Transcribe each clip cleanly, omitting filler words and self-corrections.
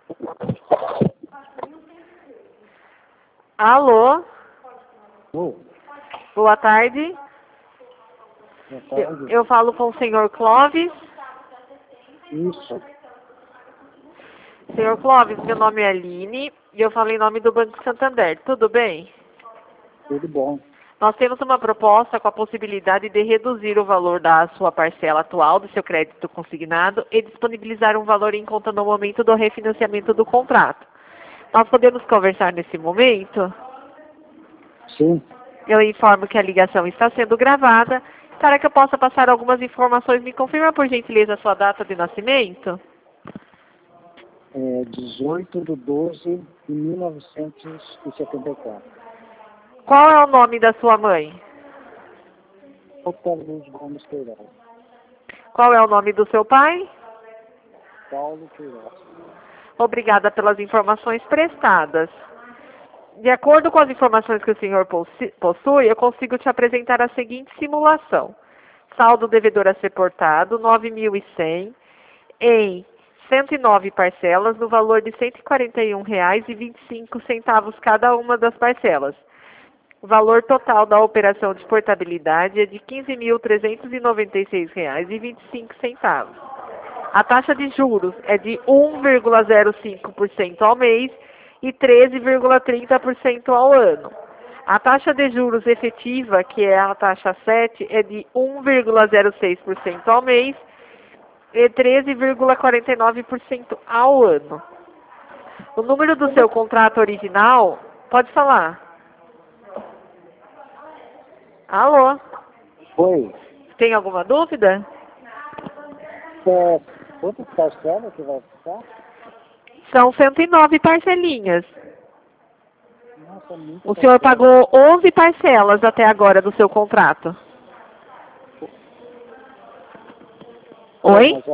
Alô? Oh, Boa tarde. boa tarde. Eu falo com o senhor Clóvis. Isso. Senhor Clóvis, meu nome é Aline e eu falo em nome do Banco Santander. Tudo bem? Tudo bom. Nós temos uma proposta com a possibilidade de reduzir o valor da sua parcela atual do seu crédito consignado e disponibilizar um valor em conta no momento do refinanciamento do contrato. Nós podemos conversar nesse momento? Sim. Eu informo que a ligação está sendo gravada. Para que eu possa passar algumas informações, me confirma por gentileza a sua data de nascimento? 18/12/1974. Qual é o nome da sua mãe? Dr. Luz Gomes Queiroz. Qual é o nome do seu pai? Paulo Queiroz. Obrigada pelas informações prestadas. De acordo com as informações que o senhor possui, eu consigo te apresentar a seguinte simulação. Saldo devedor a ser portado, 9.100, em 109 parcelas, no valor de R$ 141,25 cada uma das parcelas. O valor total da operação de portabilidade é de R$ 15.396,25. A taxa de juros é de 1,05% ao mês e 13,30% ao ano. A taxa de juros efetiva, que é a taxa 7, é de 1,06% ao mês e 13,49% ao ano. O número do seu contrato original, pode falar. Alô? Oi. Tem alguma dúvida? Quantas parcelas que vai ficar? São 109 parcelinhas. Nossa, muito O senhor parcela. pagou 11 parcelas até agora do seu contrato. Oi? Mas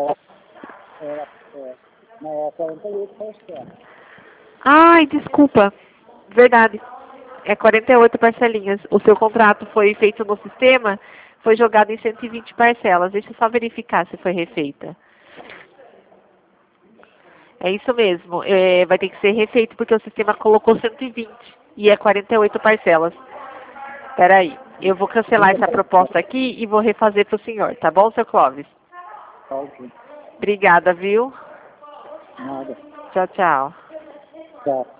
não, é 48 parcelas. Ai, desculpa. Verdade. É 48 parcelinhas. O seu contrato foi feito no sistema, foi jogado em 120 parcelas. Deixa eu só verificar se foi refeita. É isso mesmo. Vai ter que ser refeito porque o sistema colocou 120 e é 48 parcelas. Espera aí. Eu vou cancelar essa proposta aqui e vou refazer para o senhor. Tá bom, seu Clóvis? Tá ok. Obrigada, viu? Nada. Tchau, tchau. Tá.